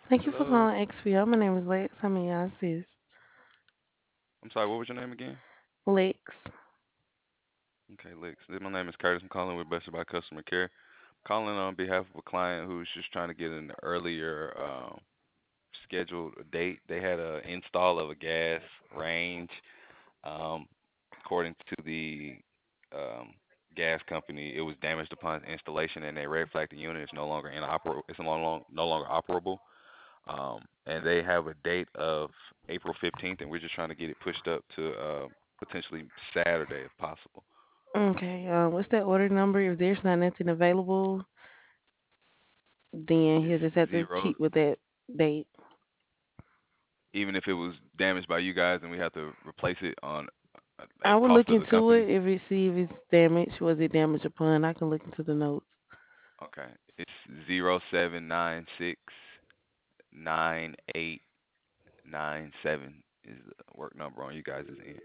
Thank you for Hello. calling XPO. My name is Lex. How may I assist? I'm sorry, what was your name again? Lex. Okay, Lex. My name is Curtis. I'm calling with Blessed by Customer Care. Calling on behalf of a client who's just trying to get an earlier scheduled date. They had an install of a gas range. Um, According to the um, gas company, it was damaged upon installation, and they red flagged the unit. It's no longer inoperable. It's no longer operable. And they have a date of April 15th, and we're just trying to get it pushed up to potentially Saturday if possible. Okay, what's that order number? If there's not nothing available, then It's he'll just have to zero. cheat with that date. Even if it was damaged by you guys and we have to replace it on I at will cost look of the into company. it if it see if it's damaged. Was it damaged upon? I can look into the notes. Okay, it's 07969897 is the work number on you guys' end.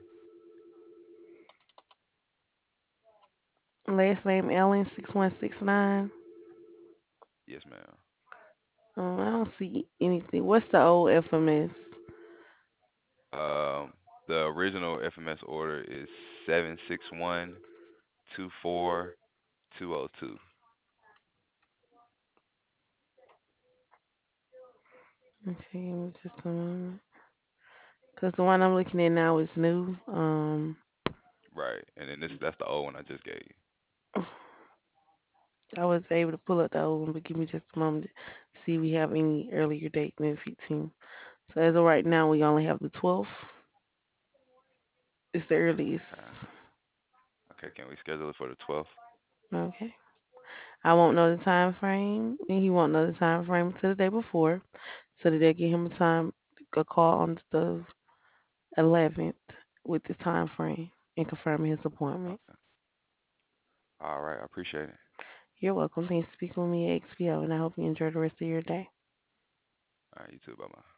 Last name Ellen 6169. Yes, ma'am. I don't see anything. What's the old FMS? Um, the original FMS order is 76124 202. Okay, give me just a moment. Cause the one I'm looking at now is new. Right. And then that's the old one I just gave you. I was able to pull up the old one, but give me just a moment to see if we have any earlier date than 15. So as of right now, we only have the 12th. It's the Okay. earliest. Okay, can we schedule it for the 12th? Okay. I won't know the time frame, and he won't know the time frame until the day before, so that they'll give him a call on the 11th with the time frame and confirming his appointment. Okay. All right, I appreciate it. You're welcome. Thanks for speaking with me at XPO, and I hope you enjoy the rest of your day. All right, you too. Bye bye.